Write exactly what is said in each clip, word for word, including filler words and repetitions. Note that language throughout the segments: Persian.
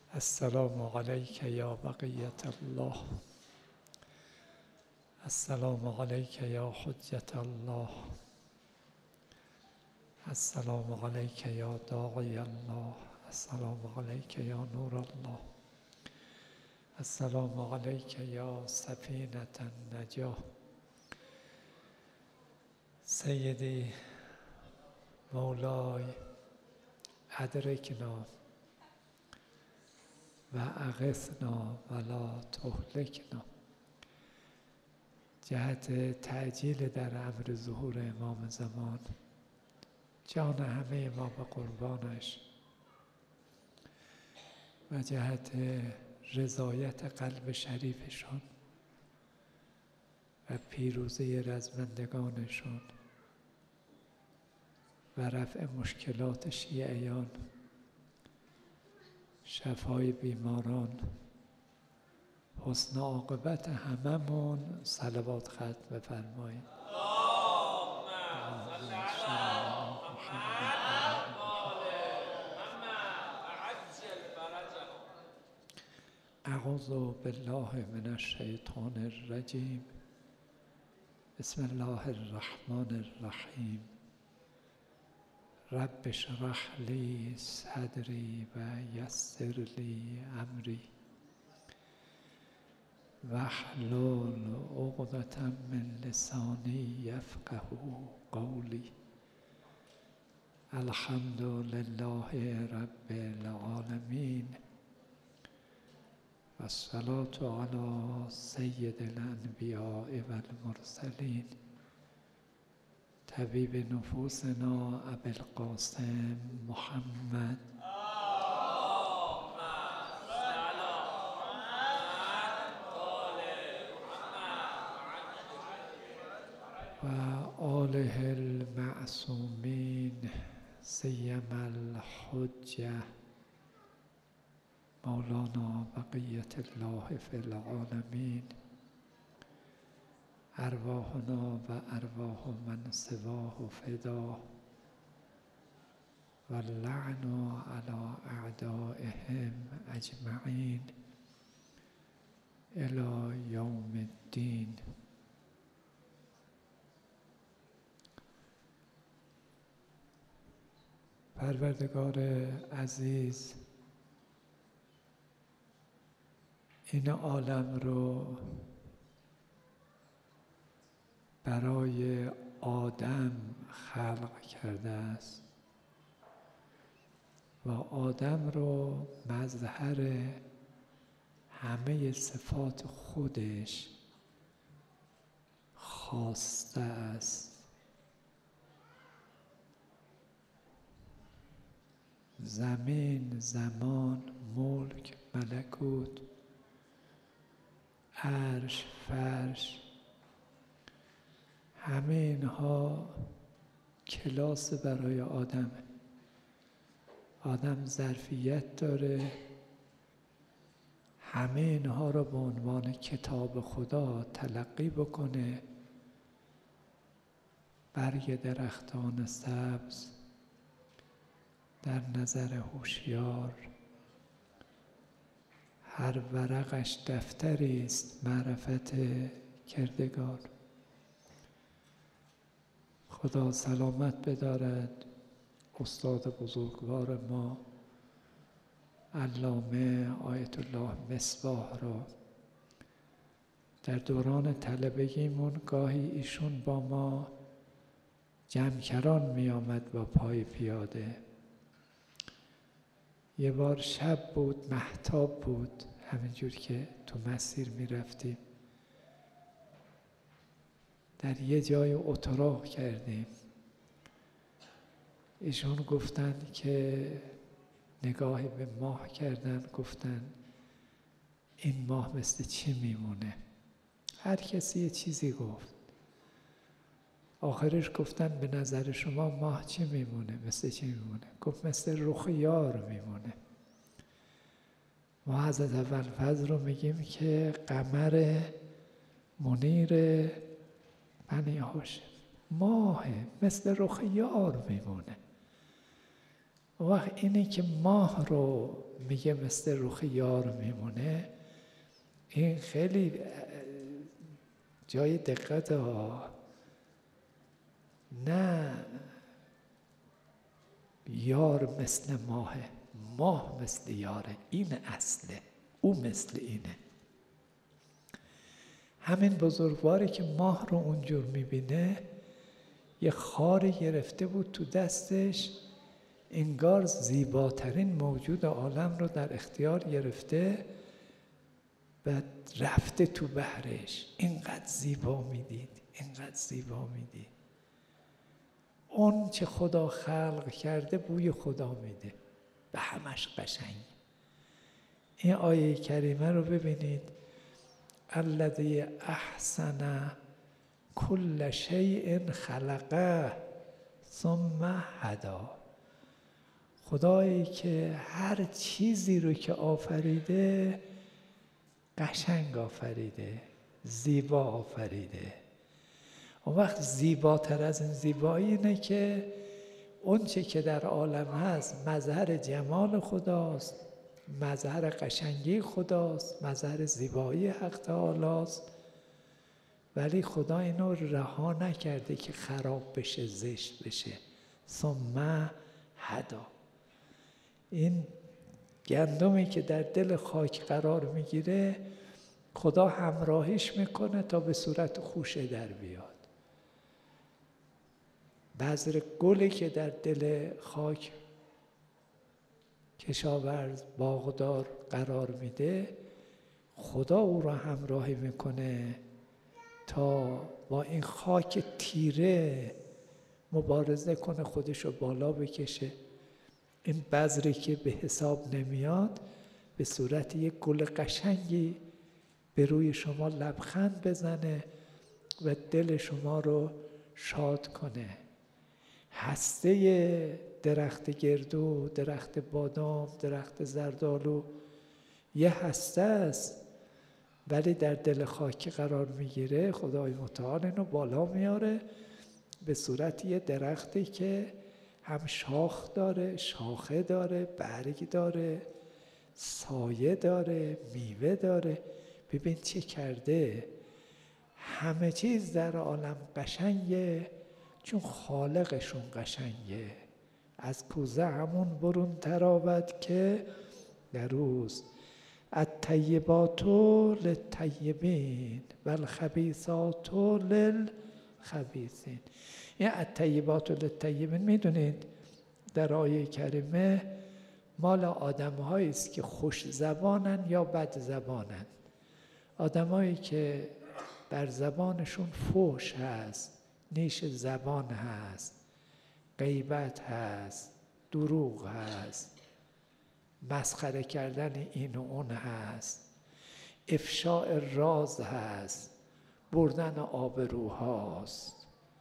السلام علیک یا بقیة الله، السلام علیک یا حجة الله، السلام علیک یا داعی الله، السلام علیک یا نور الله، السلام علیک یا سفینة النجاة. سیدی مولای ادرکنا و اغثنا ولا تهلکنا. جهت تعجیل در امر ظهور امام زمان، جان همه ما به قربانش، و جهت رضایت قلب شریفشون و پیروزی رزمندگانشون و رفع مشکلات شیعیان، شفای بیماران، حسن عاقبت هممون صلوات ختم بفرمایید. اعوذ بالله من الشیطان الرجیم. بسم الله الرحمن الرحیم. رب اشرح لی صدری و یسر لی امری واحلل عقدة من لسانی یفقهوا قولی. الحمد لله رب العالمین و الصلاة علی سید الانبیاء و المرسلین طبیب نفوسنا ابی القاسم محمد و آله المعصومین سیما الحجة مولانا بقیة الله فی العالمین. ارواحنا و ارواح من سواه فدا و اللعن علی اعدائهم اجمعین الی یوم الدین. پروردگار عزیز، این عالم رو برای آدم خلق کرده است و آدم رو مظهر همه صفات خودش خواسته است. زمین، زمان، ملک، ملکوت، عرش، فرش، همه اینها کلاس برای آدم. آدم ظرفیت داره همه اینها را به عنوان کتاب خدا تلقی بکنه، برگ درختان سبز در نظر هوشیار، هر ورقش دفتری است معرفت کردگار. خدا سلامت بدارد استاد بزرگوار ما علامه آیت الله مصباح را. در دوران طلبگیمون گاهی ایشون با ما جمکران می آمد با پای پیاده. یه بار شب بود، مهتاب بود، همینجور که تو مسیر می رفتیم، در یه جای اتراق کردیم. ایشون گفتن که نگاهی به ماه کردن، گفتن این ماه مثل چی میمونه؟ هر کسی یه چیزی گفت. آخرش گفتن به نظر شما ماه چی میمونه؟ مثل چی میمونه؟ گفت مثل رخ یار میمونه. ما حضرت ابوالفضل رو میگیم که قمر منیر بنی هاشم، ماه مثل رخ یار میمونه. و وقت اینه که ماه رو میگه مثل رخ یار میمونه، این خیلی جای دقت ها. نه یار مثل ماهه، ماه مثل یاره، این اصله، او مثل اینه. همین بزرگواری که ماه رو اونجور میبینه، یه خاری گرفته بود تو دستش، انگار زیباترین موجود عالم رو در اختیار گرفته و رفته تو بحرش. اینقدر زیبا میدید، اینقدر زیبا میدید. اون چه خدا خلق کرده بوی خدا میده و همش قشنگ. این آیه کریمه رو ببینید، الذی احسن کل شیء خلقه ثم هدی. خدایی که هر چیزی رو که آفریده قشنگ آفریده، زیبا آفریده. اون وقت زیباتر از این زیبایی اینه که اون چه که در عالم هست مظهر جمال خداست، مظهر قشنگی خداست، مظهر زیبایی حق تعالی است، ولی خدا اینو رها نکرده که خراب بشه، زشت بشه. ثم هدی. این گندمی که در دل خاک قرار میگیره، خدا همراهیش میکنه تا به صورت خوشه در بیاد. بذر گلی که در دل خاک کشاورز باغدار قرار میده، خدا او را همراهی میکنه تا با این خاک تیره مبارزه کنه، خودش رو بالا بکشه. این بذری که به حساب نمیاد به صورت یک گل قشنگی به روی شما لبخند بزنه و دل شما رو شاد کنه. هسته درخت گردو، درخت بادام، درخت زردآلو یه هسته است، ولی در دل خاکی قرار میگیره. خدای متعال اینو بالا میاره به صورت یه درختی که هم شاخ داره، شاخه داره، برگ داره، سایه داره، میوه داره. ببین چه کرده. همه چیز در عالم قشنگه چون خالقشون قشنگه. از کوزه همون برون تراود که در روز الطیبات للطیبین و الخبیثات للخبیثین. این الطیبات للطیبین میدونید در آیه کریمه مال آدم هایی است که خوش زبانن یا بد زبانن. آدم هایی که بر زبانشون فحش هست، نیش زبان هست، غیبت هست، دروغ هست، مسخره کردن این و اون هست، افشاء راز هست، بردن آبروهاست،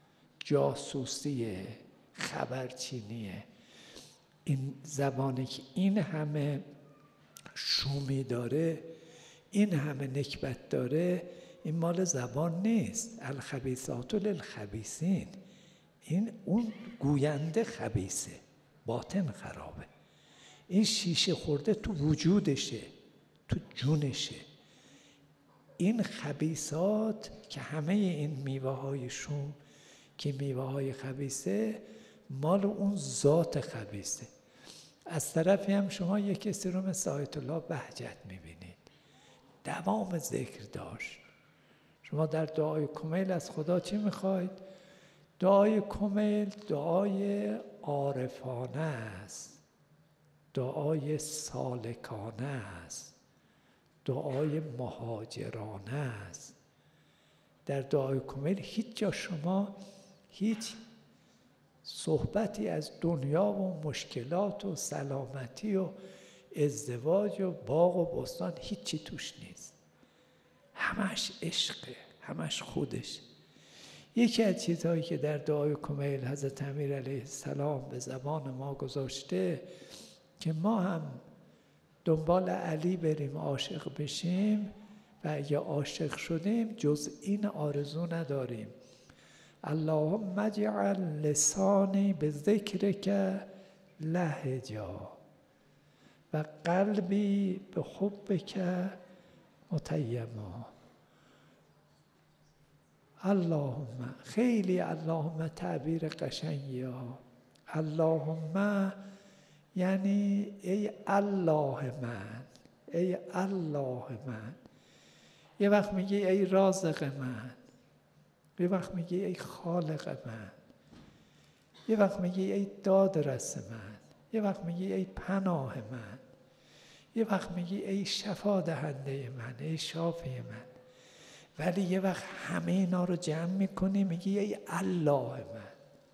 جاسوسیه، خبرچینیه. این زبانی که این همه شومی داره، این همه نکبت داره، این مال زبان نیست. الخبیثات للخبیثین. این اون گوینده خبیثه، باطن خرابه. این شیشه خورده تو وجودشه، تو جونشه. این خبیثات که همه این میوه های شوم که میوه های خبیثه، مال اون ذات خبیثه. از طرفی هم شما یک کسی رو مثل آیت الله بهجت میبینید، دوام ذکر داشت. شما در دعای کمیل از خدا چی میخواید؟ دعای کمیل دعای عارفانه است، دعای سالکانه است، دعای مهاجرانه است. در دعای کمیل هیچ جا شما هیچ صحبتی از دنیا و مشکلات و سلامتی و ازدواج و باغ و بستان هیچی توش نیست. همش عشقه، همش خودش. یکی از چیزهایی که در دعای کمیل حضرت امیر علیه السلام به زبان ما گذاشته که ما هم دنبال علی بریم، عاشق بشیم و اگه عاشق شدیم جز این آرزو نداریم: اللهم اجعل لسانی بذکرک لهجا و قلبی به حبک متیما. اللهم، خیلی اللهم تعبیر قشنگی ها. اللهم یعنی ای الله من، ای الله من. یه وقت میگی ای رازق من، یه وقت میگی ای خالق من، یه وقت میگی ای دادرس من، یه وقت میگی ای پناه من، یه وقت میگی ای شفا دهنده من، ای شافی من. ولی یه وقت همه اینا رو جمع میکنی میگی ای الله من.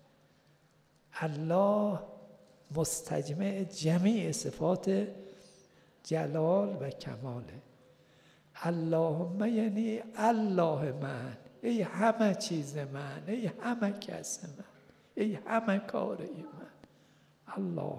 الله مستجمع جمیع صفات جلال و کماله. اللهم یعنی الله من، ای همه چیز من، ای همه کس من، ای همه کاره من. الله،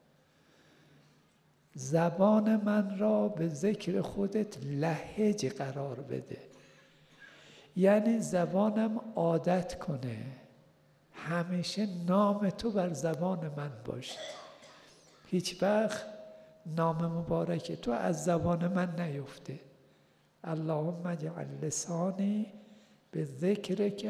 زبان من را به ذکر خودت لهج قرار بده. یعنی زبانم عادت کنه همیشه نام تو بر زبان من باشه. هیچ وقت نام مبارک تو از زبان من نیفته. اللهم اجعل لسانی به ذکرک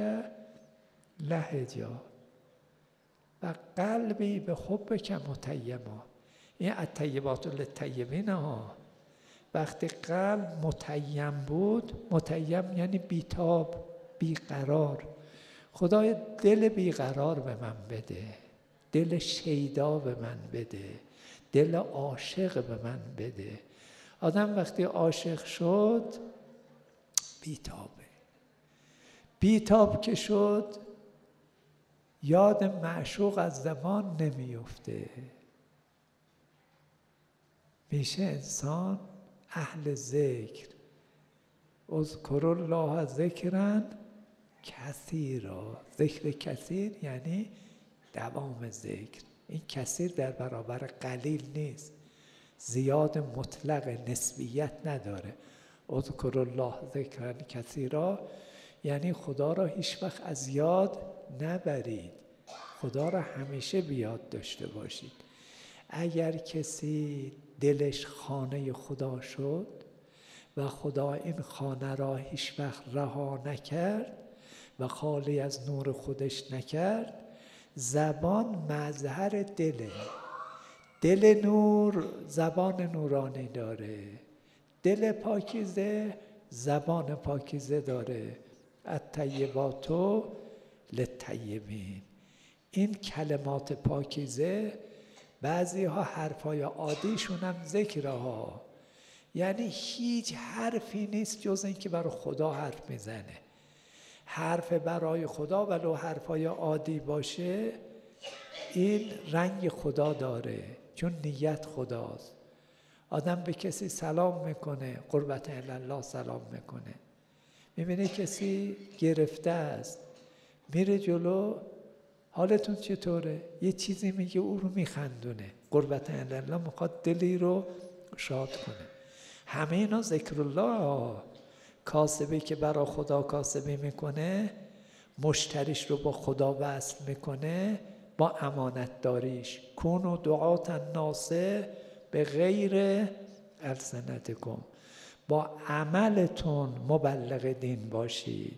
لهجا و قلبی به حبک متیما. این الطیبات للطیبین ها. وقتی قلب متیم بود، متیم یعنی بیتاب، بیقرار. خدای دل بیقرار به من بده، دل شیدا به من بده، دل عاشق به من بده. آدم وقتی عاشق شد بیتابه. بیتاب که شد یاد معشوق از زمان نمیفته. میشه انسان اهل ذکر. اذکر الله ذکرا کثیرا. ذکر کثیر یعنی دوام ذکر. این کثیر در برابر قلیل نیست، زیاد مطلق، نسبیت نداره. اذکر الله ذکرا کثیرا یعنی خدا را هیچ وقت از یاد نبرید، خدا را همیشه بیاد داشته باشید. اگر کسی دلش خانه خدا شد و خدا این خانه را هیچ وقت رها نکرد و خالی از نور خودش نکرد، زبان مظهر دله. دل نور زبان نورانی داره، دل پاکیزه زبان پاکیزه داره. الطیبات للطیبین. این کلمات پاکیزه بعضی ها حرفای عادیشون هم ذکرها، یعنی هیچ حرفی نیست جز این که برای خدا حرف میزنه. حرف برای خدا ولو حرفای عادی باشه این رنگ خدا داره، چون نیت خداست. آدم به کسی سلام میکنه، قربت الله سلام میکنه. میبینه کسی گرفته است، میره جلو، حالتون چطوره؟ یه چیزی میگه او رو میخندونه. قربت الله میخواد دلی رو شاد کنه. همه اینا ذکر الله. کاسبی که برای خدا کاسبی میکنه، مشتریش رو با خدا وصل میکنه، با امانت داریش. کونوا دعاة الناس به غیر السنتکم. با عملتون مبلغ دین باشید.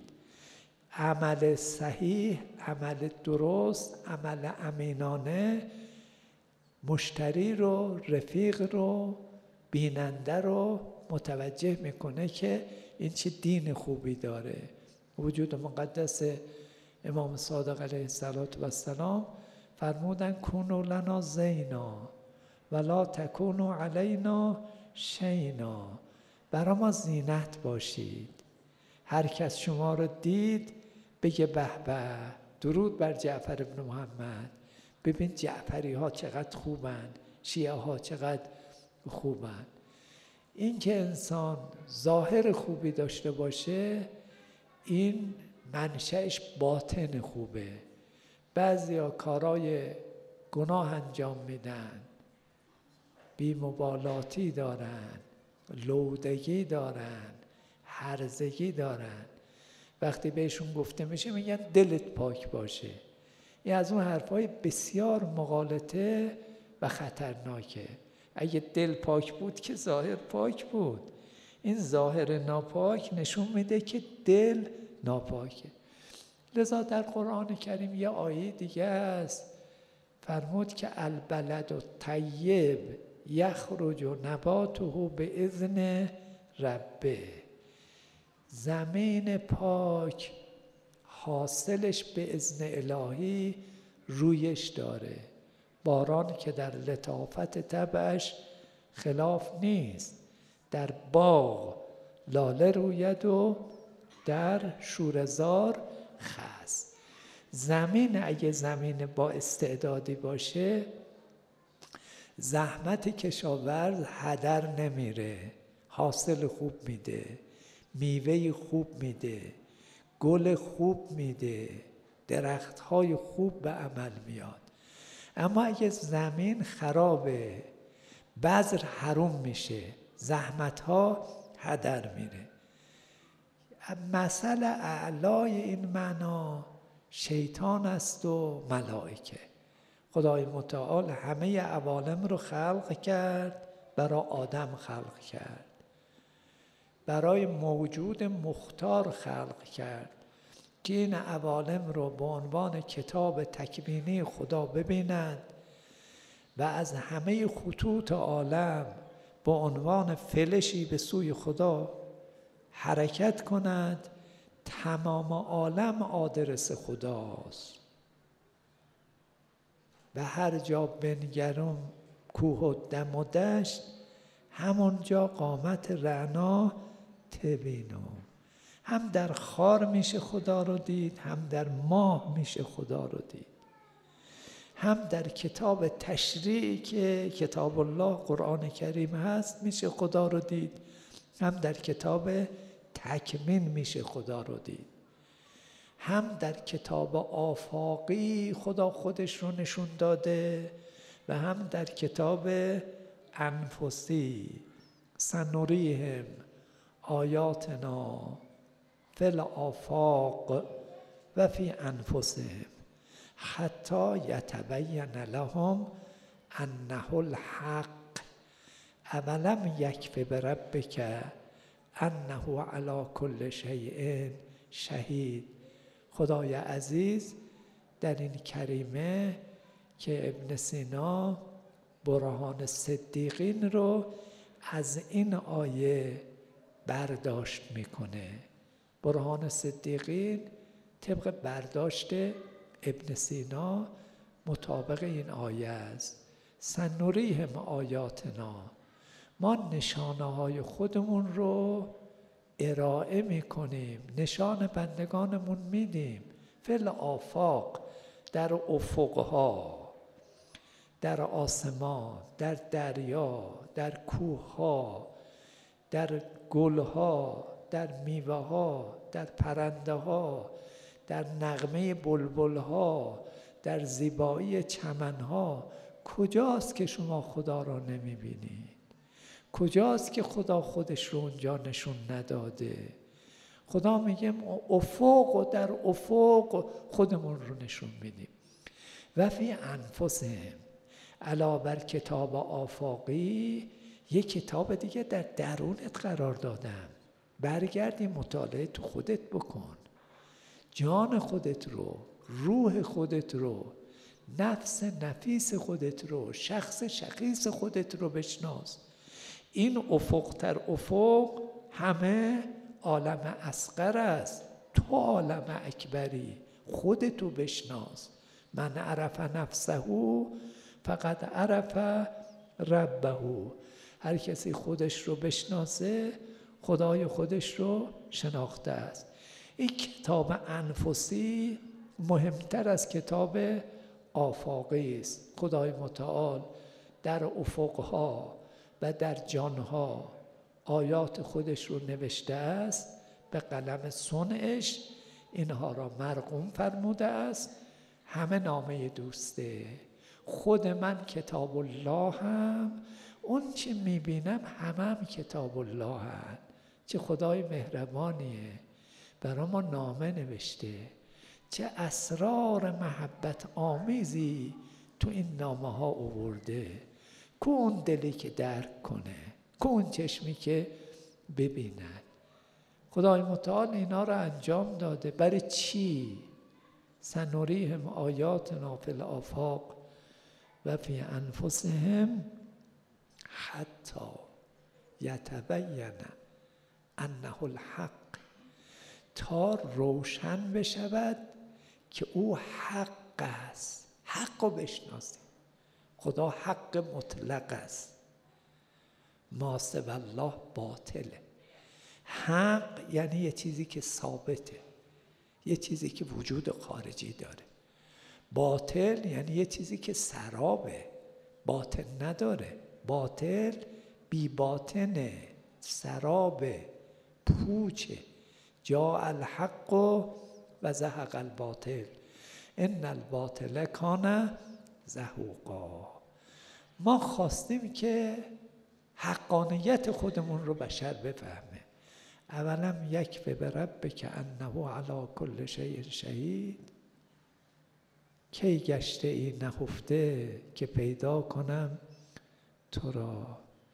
عمل صحیح، عمل درست، عمل امینانه مشتری رو، رفیق رو، بیننده رو متوجه میکنه که این چه دین خوبی داره. وجود مقدس امام صادق علیه السلام فرمودن کونوا لنا زینا ولا تکونوا علینا شینا. برای ما زینت باشید. هر کس شما رو دید بگه به به، درود بر جعفر ابن محمد. ببین جعفری ها چقدر خوبن، شیعه ها چقدر خوبن. این که انسان ظاهر خوبی داشته باشه این منشأش باطن خوبه. بعضی ها کارای گناه انجام میدن، بی‌مبالاتی دارن، لودگی دارن، هرزگی دارن. وقتی بهشون گفته میشه میگن دلت پاک باشه. این از اون حرفای بسیار مغالطه و خطرناکه. اگه دل پاک بود که ظاهر پاک بود. این ظاهر ناپاک نشون میده که دل ناپاکه. لذا در قرآن کریم یه آیه دیگه است، فرمود که البلد الطیب یخرج نباته باذن ربه. زمین پاک حاصلش به اذن الهی رویش داره. باران که در لطافت طبعش خلاف نیست. در باغ لاله روید و در شوره‌زار خس. زمین اگه زمین با استعدادی باشه، زحمت کشاورز هدر نمیره، حاصل خوب میده، میوه خوب میده، گل خوب میده، درختهای خوب به عمل میاد. اما اگه زمین خرابه، بذر حروم میشه، زحمتها هدر میره. مثل اعلای این معنا شیطان است و ملائکه. خدای متعال همه عوالم رو خلق کرد، برای آدم خلق کرد، برای موجود مختار خلق کرد که این عوالم رو به عنوان کتاب تکوینی خدا ببینند و از همه خطوط عالم به عنوان فلشی به سوی خدا حرکت کنند. تمام عالم آدرس خداست و هر جا بنگرم کوه و دم و دشت، همونجا قامت رعنا تبینم. هم در خار میشه خدا رو دید، هم در ماه میشه خدا رو دید، هم در کتاب تشریعی که کتاب الله قرآن کریم هست میشه خدا رو دید، هم در کتاب تکوین میشه خدا رو دید، هم در کتاب آفاقی خدا خودش رو نشون داده و هم در کتاب انفسی. سنریهم آیاتنا فی الآفاق و فی انفسهم حتی یتبین لهم انه الحق اولم یکف بربک انه علی کل شیء شهید. خدای عزیز در این کریمه که ابن سینا برهان صدیقین رو از این آیه برداشت میکنه. برهان صدیقین طبق برداشت ابن سینا مطابق این آیه است. سنریهم آیاتنا، ما نشانه های خودمون رو ارائه میکنیم، نشان بندگانمون میدیم. فی الآفاق، در افقها، در آسمان، در دریا، در کوهها، در گلها، در میوه‌ها، در پرنده‌ها، در نغمه بلبل‌ها، در زیبایی چمن‌ها. کجاست که شما خدا را نمی‌بینید؟ کجاست که خدا خودش رو اونجا نشون نداده؟ خدا میگه افق و در افق خودمون رو نشون میدیم. و فی انفسهم، علاوه بر کتاب آفاقی یک کتاب دیگه در درونت قرار دادم. برگردی مطالعه تو خودت بکن، جان خودت رو، روح خودت رو، نفس نفیس خودت رو، شخص شخیص خودت رو بشناس. این افق تر افق همه عالم اصغر است، تو عالم اکبری، خودتو بشناس. من عرف نفسه فقط عرف ربه. هر کسی خودش رو بشناسه خدای خودش رو شناخته است. این کتاب انفسی مهمتر از کتاب آفاقی است. خدای متعال در افقها و در جانها آیات خودش رو نوشته است، به قلم صنعش اینها را مرقوم فرموده است. همه نامه دوسته. خود من کتاب الله هم، اون چه میبینم همه هم کتاب الله هم. چه خدای مهربانیه، برای ما نامه نوشته. چه اسرار محبت آمیزی تو این نامه ها آورده. کو اون دلی که درک کنه، کو اون چشمی که ببینه. خدای متعال اینا رو انجام داده. برای چی؟ سنریهم آیاتنا فی الآفاق و فی انفسهم حتی یتبین انه الحق، تا روشن بشود که او حق است. حق رو بشناسیم. خدا حق مطلق است. ما سوی الله باطله. حق یعنی یه چیزی که ثابته، یه چیزی که وجود خارجی داره. باطل یعنی یه چیزی که سرابه، باطل نداره. باطل بی باطنه، سرابه، پوچه. جاء الحق و زهق الباطل ان الباطل کان زهوقا. ما خواستیم که حقانیت خودمون رو بشر بفهمه. اولم یکفی بربک انه علی کل شیء شهید. کی گشته ای نهفته که پیدا کنم تو را،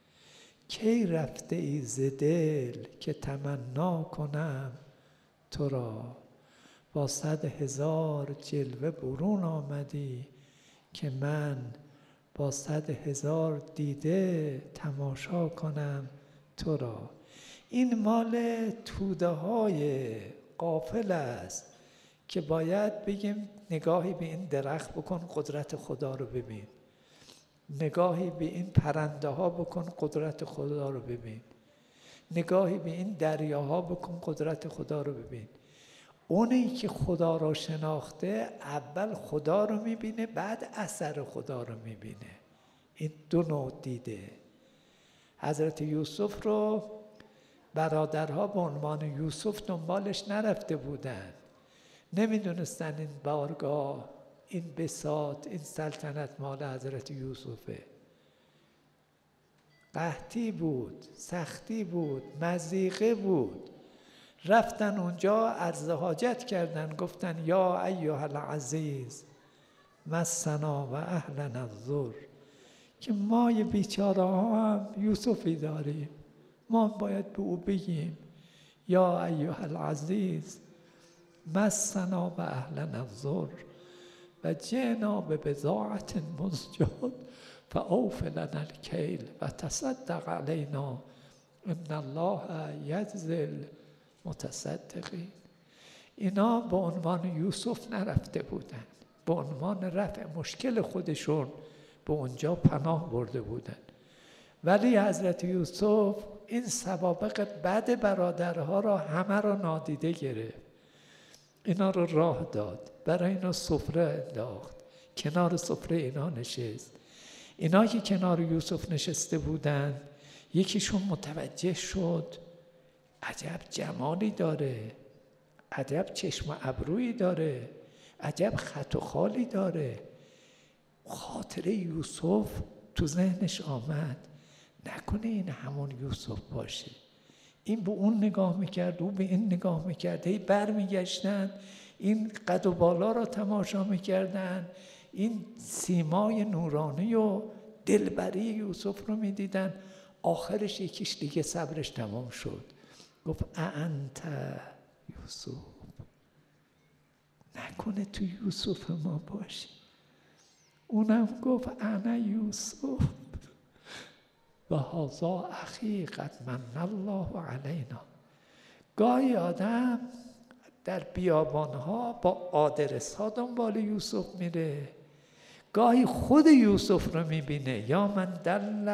کی رفته ای ز دل که تمنا کنم تو را. با صد هزار جلوه برون آمدی که من با صد هزار دیده تماشا کنم تو را. این مال توده های غافل است که باید بگیم نگاهی به این درخت بکن قدرت خدا رو ببین، نگاهی به این پرنده ها بکن قدرت خدا رو ببین، نگاهی به این دریاها بکن قدرت خدا رو ببین. اونی که خدا رو شناخته اول خدا رو میبینه، بعد اثر خدا رو میبینه. این دو نوع دیده. حضرت یوسف رو برادرها به عنوان یوسف دنبالش نرفته بودن، نمیدونستن این بارگاه، این بساط، این سلطنت مال حضرت یوسفه. قحطی بود، سختی بود، مضیقه بود. رفتن اونجا عرض حاجت کردن، گفتن یا ایها العزیز مسنا و اهلنا الضر، که ما یه بیچاره ها هم یوسفی داریم، ما باید به او بگیم یا ایها العزیز مسنا و اهلنا الضر و جئنا ببضاعة مزجاة فأوف لنا الکیل و تصدق علینا ان الله یجزی المتصدقین. اینا به عنوان یوسف نرفته بودن، به عنوان رفع مشکل خودشون به اونجا پناه برده بودن. ولی حضرت یوسف این سوابق بد برادرها را همه را نادیده گرفت، اینا رو راه داد، برای اینا سفره انداخت، کنار سفره اینا نشست. اینا که کنار یوسف نشسته بودن، یکیشون متوجه شد عجب جمالی داره، عجب چشم و ابرویی داره، عجب خط و خالی داره. خاطره یوسف تو ذهنش آمد، نکنه این همون یوسف باشه. این به اون نگاه میکرد، او به این نگاه میکرد، هی بر میگشتن، این قد و بالا را تماشا میکردن، این سیمای نورانی و دلبری یوسف رو میدیدن. آخرش یکیش دیگه صبرش تمام شد، گفت انت یوسف، نکنه تو یوسف ما باشی. اونم گفت انا یوسف و هذا اخی قد من الله علینا. گاهی آدم در بیابانها با آدرس ها دنبال یوسف میره، گاهی خود یوسف رو میبینه. یا من دل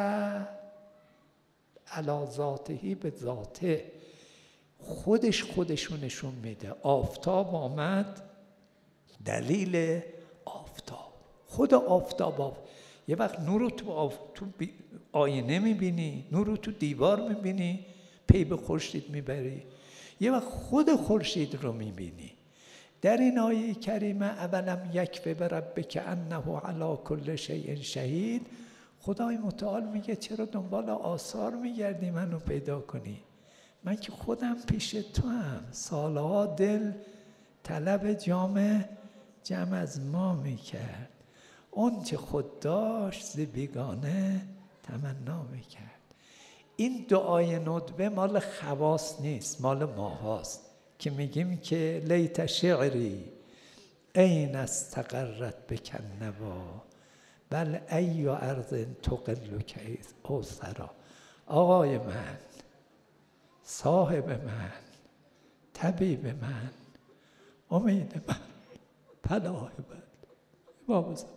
علی ذاته به ذاته، خودش خودشو نشون میده. آفتاب آمد، دلیل آفتاب، خود آفتاب آف. یه وقت نور رو تو, آف... تو بی... آینه میبینی، نور رو تو دیوار میبینی، پی به خورشید میبری. یه وقت خود خورشید رو میبینی. در این آیه کریمه اولم یکفی بربک انه علی کل شیء شهید، خدای متعال میگه چرا دنبال آثار میگردی منو پیدا کنی؟ من که خودم پیش تو هم. سالها دل طلب جام جمع از ما میکرد، اون چه خود داشت ز بیگانه تمنا میکرد. این دعای ندبه مال خواص نیست، مال ماهاست که میگیم که لیت شعری این استقرت بک النوا بل ای ارض تقل کیس او سرا. آقای من، صاحب من، طبیب من، امید من، پناه من، امام زمان.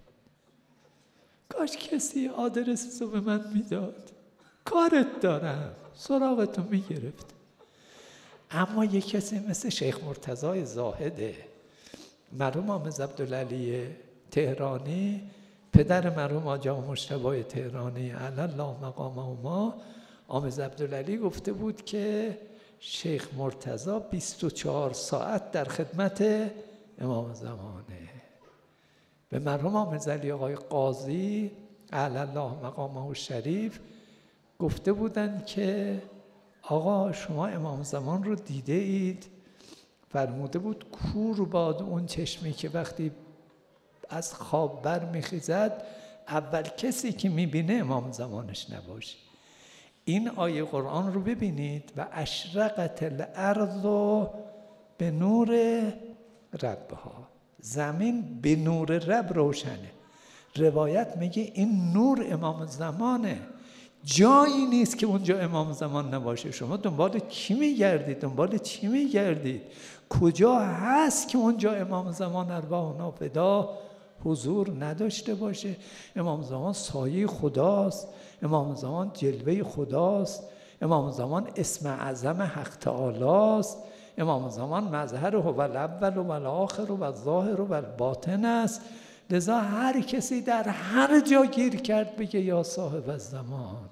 کاش کسی آدرس رو به من میداد، کارت دارم، سراغتو میگرفت. اما یک کسی مثل شیخ مرتضی زاهده، مرحوم حافظ عبدالعلی تهرانی، پدر مرحوم حاجی آقا مجتبی تهرانی علی الله مقامهما، حافظ عبدالعلی گفته بود که شیخ مرتضی بیست و چهار ساعت در خدمت امام زمانه. به مرحوم حافظ علی آقای قاضی علی الله مقامه الشریف گفته بودند که آقا شما امام زمان رو دیده اید؟ فرموده بود کور باد اون چشمی که وقتی از خواب بر میخیزد اول کسی که میبینه امام زمانش نباشه. این آیه قرآن رو ببینید و اشرقت الارض به نور ربها، زمین به نور رب روشنه. روایت میگه این نور امام زمانه، جایی نیست که اونجا امام زمان نباشه. شما دنبال کی میگردید؟ دنبال چی میگردید؟ کجا هست که اونجا امام زمان ارواحنا فدا حضور نداشته باشه؟ امام زمان سایه خداست، امام زمان جلوه خداست، امام زمان اسم اعظم حق تعالی است، امام زمان مظهر هو الاول و الاخر و الظاهر و الباطن است. لذا هر کسی در هر جا گیر کرد بگه یا صاحب الزمان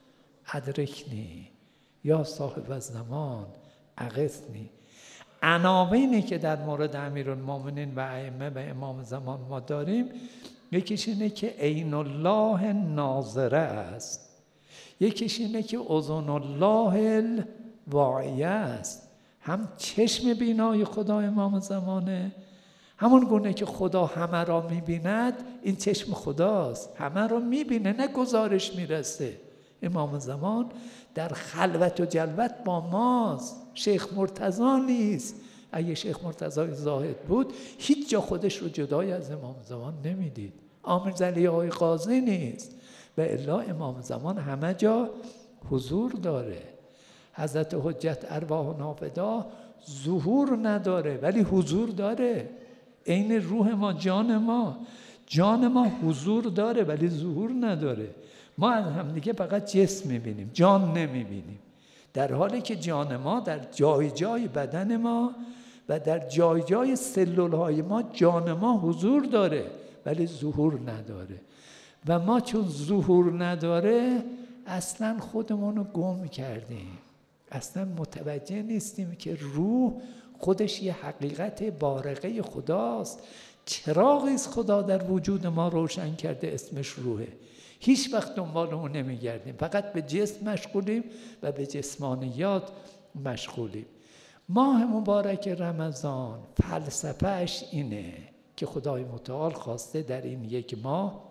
ادرکنی، یا صاحب الزمان اغثنی. عناوینی که در مورد امیرالمومنین و ائمه و امام زمان ما داریم، یکیش اینه که عین الله ناظره است، یکیش اینه که اذن الله الواعیه است. هم چشم بینای خدا امام زمانه، همون گونه که خدا همه را میبیند، این چشم خداست، همه را میبینه، نه گزارش میرسه. امام زمان در خلوت و جلوت با ماست، شیخ مرتضی نیست. اگه شیخ مرتضی زاهد بود هیچ جا خودش رو جدای از امام زمان نمیدید. عامر علی آقای قاضی نیست، و الا امام زمان همه جا حضور داره. حضرت حجت ارواحنا فدا ظهور نداره ولی حضور داره. عین روح ما، جان ما، جان ما حضور داره ولی ظهور نداره. ما از هم دیگه فقط جسم میبینیم، جان نمیبینیم، در حالی که جان ما در جای جای بدن ما و در جای جای سلولهای ما جان ما حضور داره ولی ظهور نداره. و ما چون ظهور نداره اصلا خودمون رو گم کردیم، اصلا متوجه نیستیم که روح خودش یه حقیقت بارقه خداست. چراغی از خدا در وجود ما روشن کرده، اسمش روحه. هیچ وقت دنبال اون نمیگردیم، فقط به جسم مشغولیم و به جسمانیات مشغولیم. ماه مبارک رمضان فلسفهش اینه که خدای متعال خواسته در این یک ماه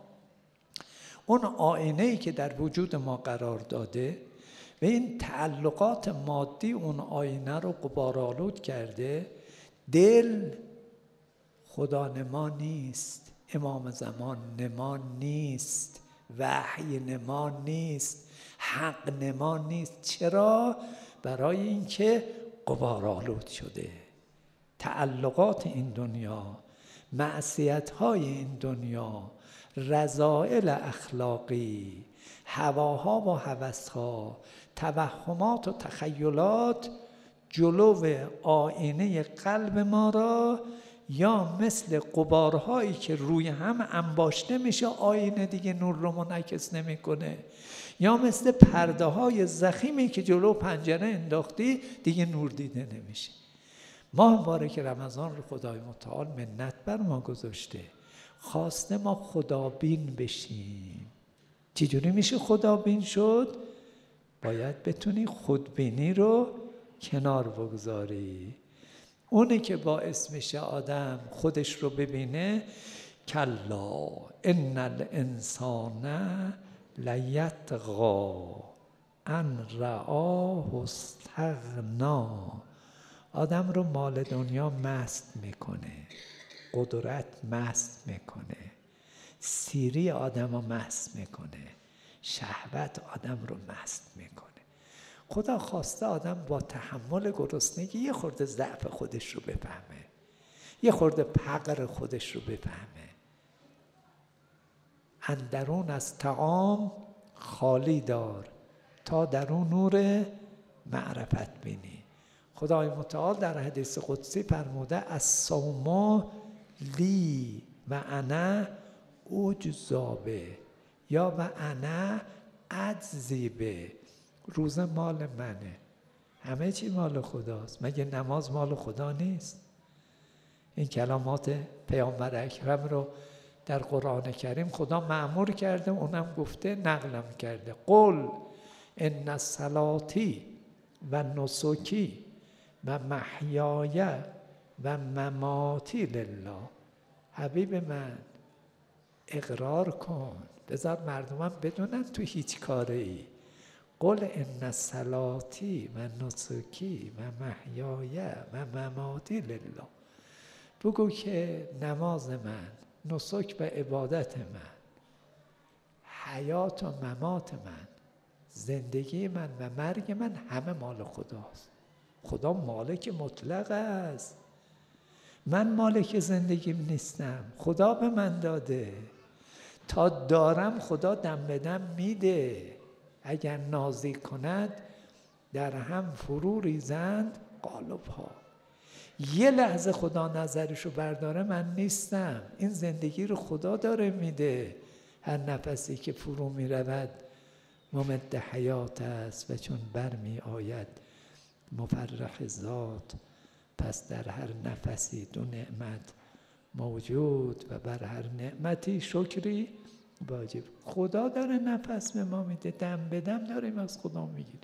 اون آینه‌ای که در وجود ما قرار داده و این تعلقات مادی اون آینه رو غبارآلود کرده. دل خدا نما نیست، امام زمان نما نیست، وحی نما نیست، حق نما نیست. چرا؟ برای اینکه غبارآلود شده. تعلقات این دنیا، معصیت‌های این دنیا، رذائل اخلاقی، هواها و هوسها، توهمات و تخیلات جلو آینه قلب ما را یا مثل غبارهایی که روی هم انباشته میشه، آینه دیگه نور رو منعکس نمیکنه، یا مثل پرده های ضخیمی که جلو پنجره انداختی دیگه نور دیده نمیشه. ماه مبارک رمضان رو خدای متعال منت بر ما گذاشته، خواسته ما خدابین بشیم. چجوری میشه خدابین شد؟ باید بتونی خودبینی رو کنار بگذاری. اونه که باعث میشه آدم خودش رو ببینه. کلا ان الانسان لیطغی ان رآه استغنا. آدم رو مال دنیا مست میکنه، قدرت مست میکنه، سیری آدم رو مست میکنه، شهوت آدم رو مست میکنه. خدا خواسته آدم با تحمل گرسنگی یه خورده ضعف خودش رو بفهمه، یه خورده فقر خودش رو بفهمه. اندرون از طعام خالی دار تا درون نور معرفت بینی. خدای متعال در حدیث قدسی فرموده الصوم لی و انا اجزا به، یا و انا اجزی به. روزه مال منه، همه چی مال خداست. مگه نماز مال خدا نیست؟ این کلمات پیامبر اکرم رو در قرآن کریم خدا مأمور کرده، اونم گفته، نقلم کرده. قل ان صلاتی و نسکی و محیای و مماتی لله. حبیب من اقرار کن، بذار مردمم بدونن تو هیچ کاره ای. قل ان صلاتی و نسکی و محیای و مماتی لله. بگو که نماز من، نسک و عبادت من، حیات و ممات من، زندگی من و مرگ من همه مال خداست. خدا مالک مطلق است. من مالک زندگیم نیستم، خدا به من داده. تا دارم خدا دم به دم میده. اگر نازی کند در هم فرو ریزند قالب ها. یه لحظه خدا نظرشو برداره من نیستم. این زندگی رو خدا داره میده. هر نفسی که فرو میرود ممد حیات است و چون بر می آید مفرح ذات. پس در هر نفسی دو نعمت موجود و بر هر نعمتی شکری واجب. خدا داره نفس به ما میده، دم به دم داریم از خدا میگیریم.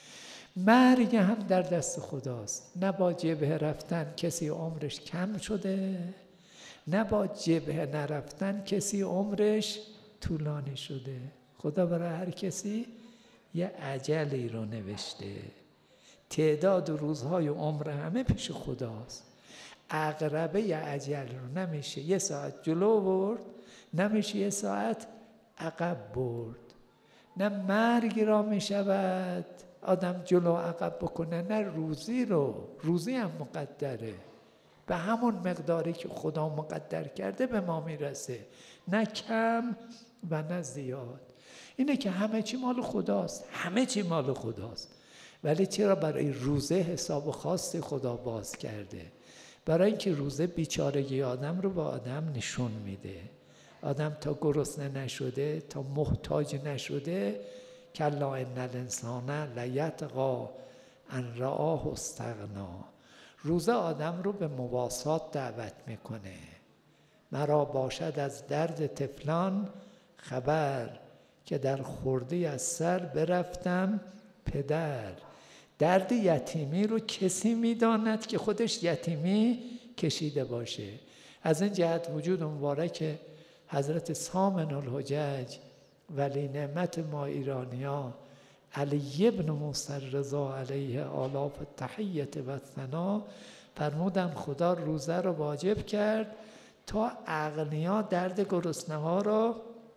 مرگ هم در دست خداست. نه با جبهه رفتن کسی عمرش کم شده، نه با جبهه نرفتن کسی عمرش طولانی شده. خدا برای هر کسی یه اجلی رو نوشته. تعداد روزهای عمر همه پیش خداست. عقربه ی اجل رو نمیشه یه ساعت جلو برد، نمیشه یه ساعت عقب برد. نه مرگ را میشود آدم جلو عقب بکنه، نه روزی رو. روزی هم مقدره، به همون مقداری که خدا مقدر کرده به ما میرسه، نه کم و نه زیاد. اینه که همه چی مال خداست، همه چی مال خداست. ولی چرا برای روزه حساب خاص خدا باز کرده؟ برای اینکه روزه بیچارگی آدم رو به آدم نشون میده. آدم تا گرسنه نشده، تا محتاج نشده، کلا ان الانسان لیطغی ان رآه استغنا. روزه آدم رو به مواسات دعوت میکنه. مرا باشد از درد طفلان خبر، که در خردی از سر برفتم پدر. درد یتیمی رو کسی میداند که خودش یتیمی کشیده باشه. از این جهت وجود مبارک حضرت سامن الحجج ولی نعمت ما ایرانیا علی ابن موسی رضا علیه آلاف التحیت و الثنا فرمودن خدا روزه رو واجب کرد تا اغنیا درد گرسنه ها رو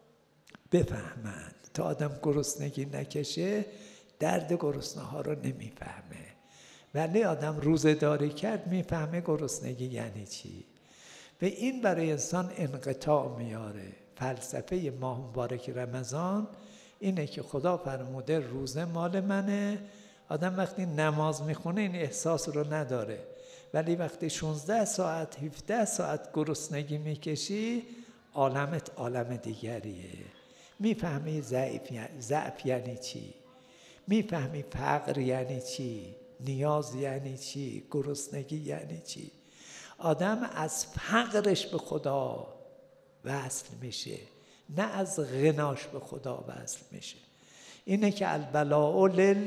بفهمند. تا آدم گرسنگی نکشه درد گرسنه ها رو نمیفهمه. ولی آدم روزه داری کرد میفهمه گرسنگی یعنی چی. به این برای انسان انقطاع میاره. فلسفه ماه مبارک رمضان اینه که خدا فرموده روزه مال منه. آدم وقتی نماز میخونه این احساس رو نداره، ولی وقتی شانزده ساعت هفده ساعت گرسنگی میکشی عالمت عالم دیگریه. میفهمی ضعف یعنی چی، میفهمی فقر یعنی چی، نیاز یعنی چی، گرسنگی یعنی چی. آدم از فقرش به خدا وصل میشه، نه از غناش به خدا وصل میشه. اینه که البلاء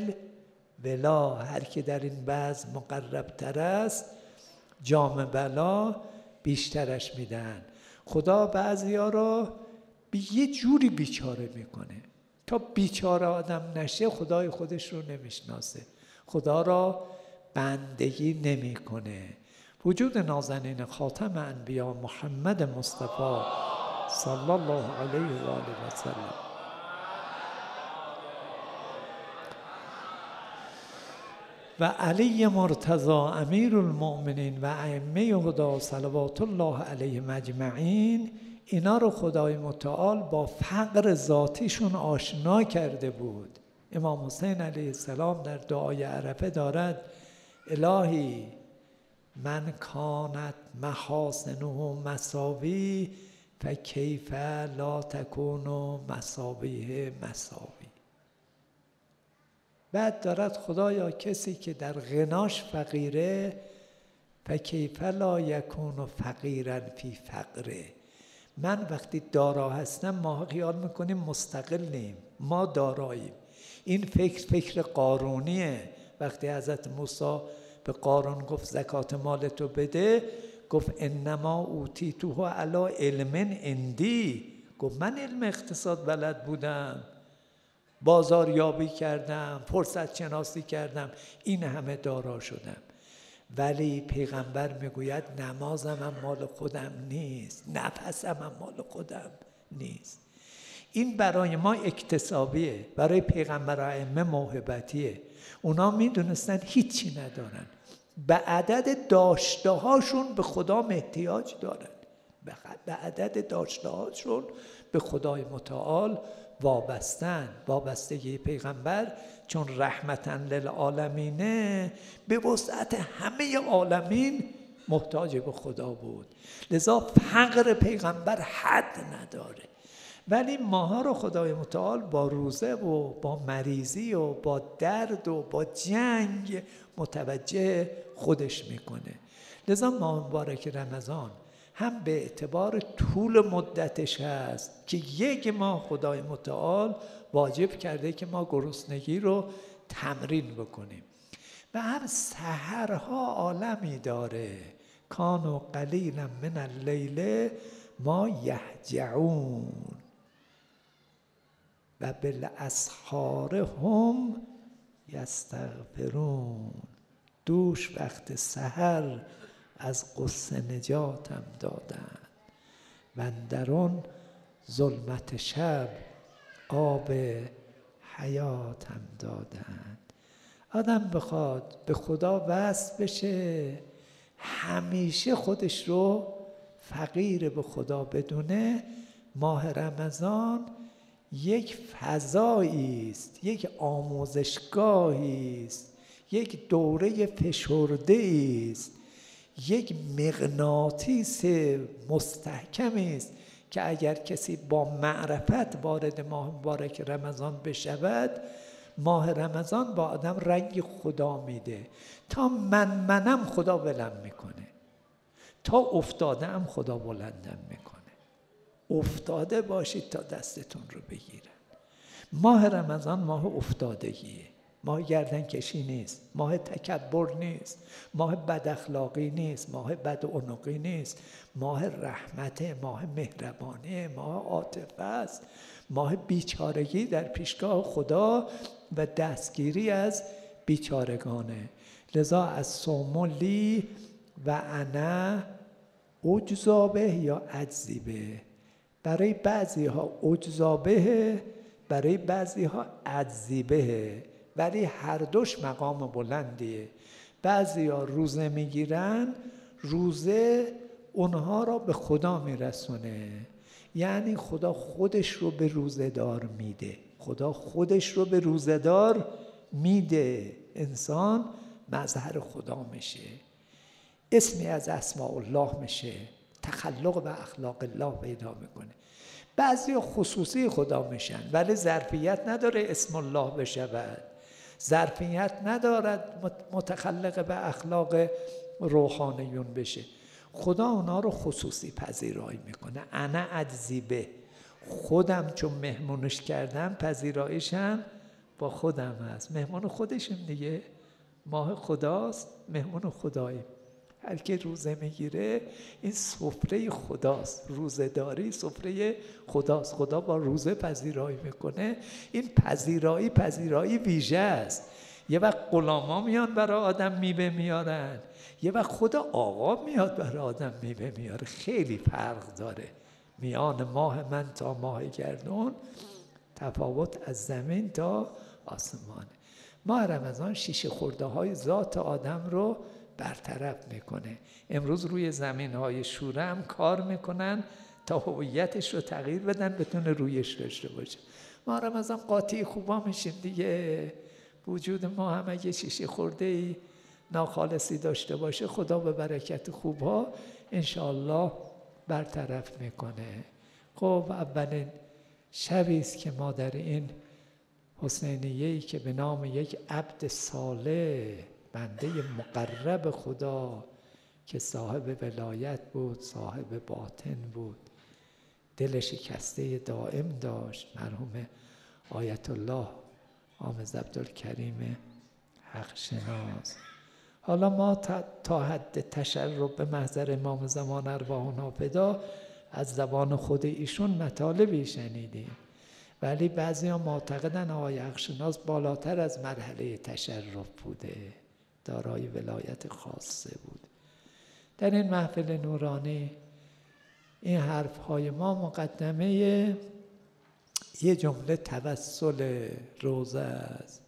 للولا، هر که در این بزم مقرب تر است جام بلا بیشترش میدن. خدا بعضیا رو به یه جوری بیچاره میکنه. تا بیچاره آدم نشه خدای خودش رو نمیشناسه، خدا را بندگی نمیکنه. وجود نازنین خاتم انبیا محمد مصطفی صلی الله علیه و آله و سلم و علی مرتضی امیر المؤمنین و ائمه هدی صلوات الله علیهم اجمعین، اینا رو خدای متعال با فقر ذاتیشون آشنا کرده بود. امام حسین علیه السلام در دعای عرفه دارد الهی من کانت محاسنه مساوی فکیف لا تکون مساویه مساوی. بعد دارد خدایا کسی که در غناش فقیره فکیف لا یکون فقیرا فی فقره. من وقتی دارا هستم ما خیال میکنیم مستقلیم، ما داراییم. این فکر فکر قارونیه. وقتی حضرت موسی به قارون گفت زکات مالتو بده، گفت انما اوتیتوه علی علم عندی. گفت من علم اقتصاد بلد بودم، بازاریابی کردم، فرصت شناسی کردم، این همه دارا شدم. ولی پیغمبر میگوید نمازم هم مال خودم نیست، نفسم هم مال خودم نیست. این برای ما اکتسابیه، برای پیغمبر و ائمه موهبتیه. اونا میدونستن هیچی ندارن، به عدد داشته هاشون به خدا احتیاج دارن، به عدد داشته هاشون به خدای متعال وابستن. وابستگی پیغمبر چون رحمتاً للعالمینه به وسعت همه عالمین محتاج به خدا بود، لذا فقر پیغمبر حد نداره. ولی ماها رو خدای متعال با روزه و با مریضی و با درد و با جنگ متوجه خودش میکنه. لذا ماه مبارک رمضان هم به اعتبار طول مدتش هست که یک ماه خدای متعال واجب کرده که ما گرسنگی رو تمرین بکنیم، و هم سحرها عالمی داره. کانوا قلیلا من اللیل ما یهجعون و بالاسحار هم یستغفرون. دوش وقت سحر از غصه نجاتم دادن و اندرون ظلمت شب آب حیاتم دادن. آدم بخواد به خدا وصل بشه، همیشه خودش رو فقیر به خدا بدونه، ماه رمضان یک فضایی است، یک آموزشگاهی است، یک دوره فشرده است، یک مغناطیس مستحکمی است که اگر کسی با معرفت وارد ماه مبارک رمضان بشود، ماه رمضان با آدم رنگ خدا میده. تا من منم خدا ولم میکنه، تا افتاده ام خدا بلندم میکنه. افتاده باشید تا دستتون رو بگیرن. ماه رمضان ماه افتادگیه، ماه گردن کشی نیست، ماه تکبر نیست، ماه بد اخلاقی نیست، ماه بد عنقی نیست، ماه رحمته، ماه مهربانه، ماه عاطفه است، ماه بیچارگی در پیشگاه خدا و دستگیری از بیچارگانه. لذا از صوم لی و انا اجزا به یا اجزی به. برای بعضی ها اجزا به، برای بعضی ها اجزی به، ولی هر دوش مقام بلندیه. بعضی ها روزه میگیرن، روزه اونها را به خدا میرسونه، یعنی خدا خودش رو به روزه دار میده، خدا خودش رو به روزه دار میده. انسان مظهر خدا میشه، اسمی از اسماء الله میشه، تخلق و اخلاق الله پیدا میکنه. بعضی خصوصی خدا میشن ولی ظرفیت نداره اسم الله بشود، ظرفیت ندارد متخلق به اخلاق روحانیون بشه. خدا اونا رو خصوصی پذیرایی میکنه. انا اجزی به، خودم چون مهمونش کردم پذیرایشم با خودم هست. مهمون خودشم دیگه، ماه خداست، مهمون خداییم. هر کی روزه میگیره این سفره خداست. روزه‌داری سفره خداست. خدا با روزه پذیرایی میکنه. این پذیرایی پذیرایی ویژه است. یه وقت غلاما میان برای آدم میوه میارن، یه وقت خدا آقا میاد برای آدم میوه میاره. خیلی فرق داره میان ماه من تا ماه گردون، تفاوت از زمین تا آسمانه. ماه رمضان شیشه خورده های ذات آدم رو برطرف میکنه. امروز روی زمین های شوره هم کار میکنن تا هویتش رو تغییر بدن بتونه رویش داشته باشه. ما رمضان قاطی خوبا میشیم دیگه. وجود ما هم اگه شیشه خورده ای ناخالصی داشته باشه خدا به برکت خوبها انشاءالله برطرف میکنه. خب اولین شبی است که ما در این حسینیه‌ای که به نام یک عبد صالح، بنده مقرب خدا که صاحب ولایت بود، صاحب باطن بود، دل شکسته دائم داشت، مرحوم آیت الله حامد عبدالکریم حق شناس. حالا ما تا, تا حد تشرب به محضر امام زمان ارواحنا فدا از زبان خود ایشون مطالبی شنیدیم، ولی بعضی ها معتقدن آقای حق شناس بالاتر از مرحله تشرب بوده، دارای ولایت خاصه بود. در این محفل نورانی این حرف های ما مقدمه یه جمله توسل روزه است.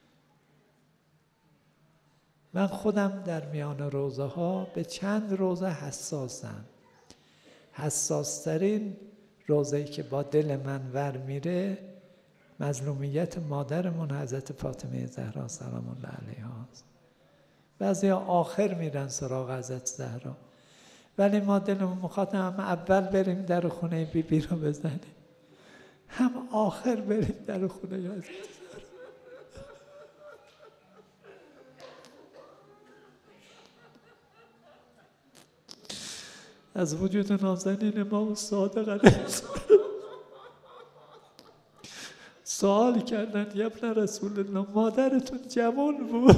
من خودم در میان روزه ها به چند روزه حساسم. حساسترین روزه‌ای که با دل من ور میره مظلومیت مادرمون حضرت فاطمه زهرا سلام الله علیها است. بعضیا آخر میرن سراغ حضرت زهرا، ولی ما دلمون میخواد هم اول بریم در خونه بی بی رو بزنیم، هم آخر بریم در خونه حضرت زهرا. از وجود نازنین امام صادق علیه السلام سوال کردن یا ابن رسول الله مادرتون جوان بود،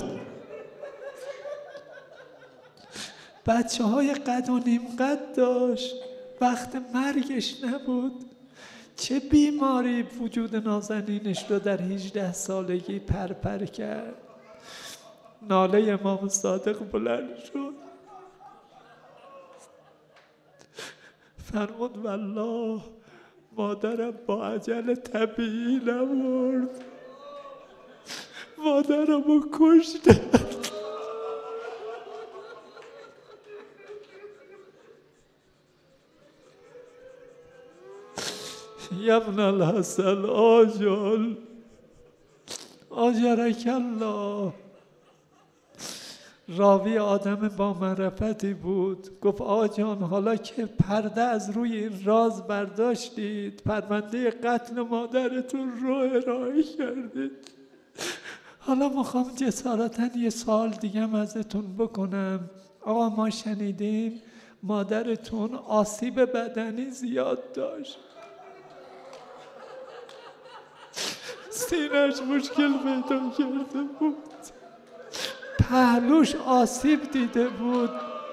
بچه های قد و نیم قد داشت، وقت مرگش نبود، چه بیماری وجود نازنینش رو در هجده سالگی پرپر کرد؟ ناله امام صادق بلند شد، فرمود والله مادرم با عجل طبیعی نمرد، مادرم رو کشتن. یا ابن الحسن آجل آجرک الله. راوی آدم با معرفتی بود، گفت آجان حالا که پرده از روی این راز برداشتید، پرونده قتل مادرتون رو ارائه کردید، حالا میخوام جسارتاً یه سوال دیگه هم ازتون بکنم. آقا ما شنیدیم مادرتون آسیب بدنی زیاد داشت، سینه‌اش مشکل پیدا کرده بود، پهلوش آسیب دیده بود.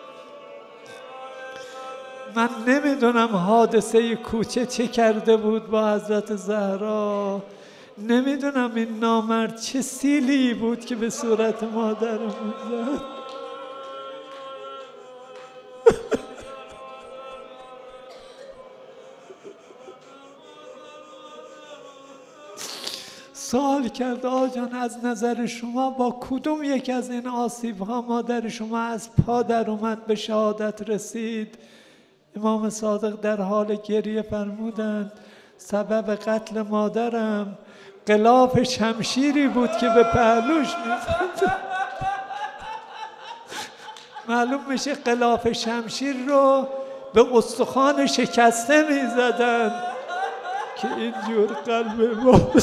من نمیدونم حادثه کوچه چه کرده بود با حضرت زهرا، نمیدونم این نامرد چه سیلی بود که به صورت مادرمون زد. سوال کرد آجان از نظر شما با کدوم یک از این آسیب ها مادر شما از پا در اومد به شهادت رسید؟ امام صادق در حال گریه فرمودند سبب قتل مادرم غلاف شمشیری بود که به پهلوش میزد. معلوم میشه غلاف شمشیر رو به استخوان شکسته میزدن که اینجور قلب ما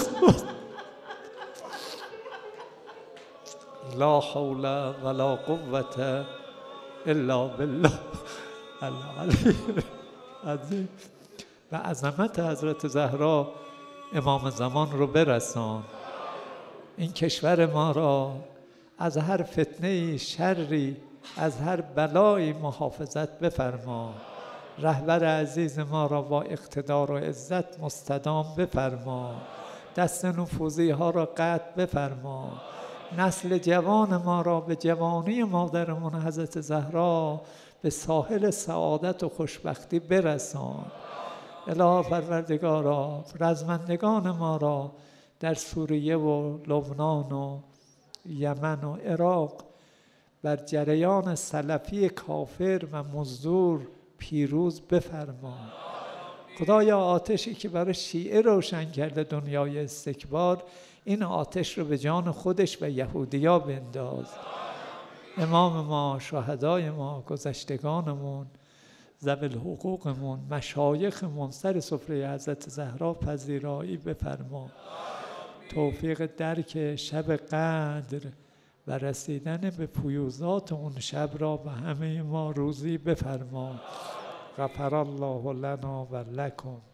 لا حول ولا قوة الا بالله العلی العظیم. و عظمت حضرت زهرا امام زمان رو برسان، این کشور ما را از هر فتنه شری از هر بلایی محافظت بفرما. رهبر عزیز ما را با اقتدار و عزت مستدام بفرما. دست نفوذی ها را قطع بفرما. نسل جوان ما را به جوانی مادرمون حضرت زهرا به ساحل سعادت و خوشبختی برسان. اله پروردگارا رزمندگان ما را در سوریه و لبنان و یمن و عراق بر جریان سلفی کافر و مزدور پیروز بفرما. خدایا آتشی که برای شیعه روشن کرده دنیای استکبار، این آتش رو به جان خودش و یهودیا بنداز. امام ما، شهدای ما، گذشتگانمون، ذوی الحقوقمون، مشایخمون سر سفره حضرت زهرا پذیرایی بفرما. توفیق درک شب قدر و رسیدن به فیوضات اون شب را به همه ما روزی بفرما. غفر الله لنا و لکم.